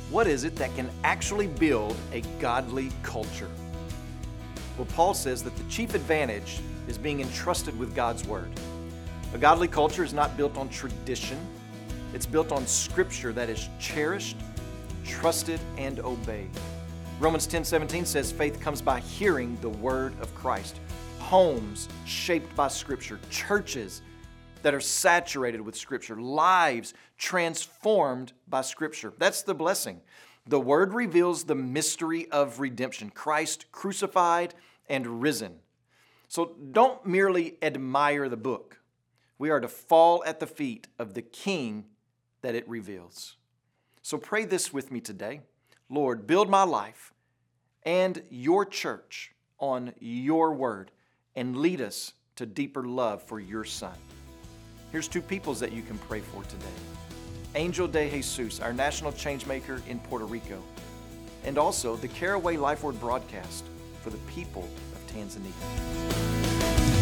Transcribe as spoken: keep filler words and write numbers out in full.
What is it that can actually build a godly culture? Well, Paul says that the chief advantage is being entrusted with God's Word. A godly culture is not built on tradition. It's built on Scripture that is cherished, trusted, and obeyed. Romans ten seventeen says faith comes by hearing the Word of Christ. Homes shaped by Scripture, churches that are saturated with Scripture, lives transformed by Scripture. That's the blessing. The Word reveals the mystery of redemption, Christ crucified and risen. So don't merely admire the book. We are to fall at the feet of the King that it reveals. So pray this with me today. Lord, build my life and your church on your word and lead us to deeper love for your Son. Here's two peoples that you can pray for today. Angel de Jesus, our national changemaker in Puerto Rico, and also the Caraway Life Word broadcast for the people of Tanzania.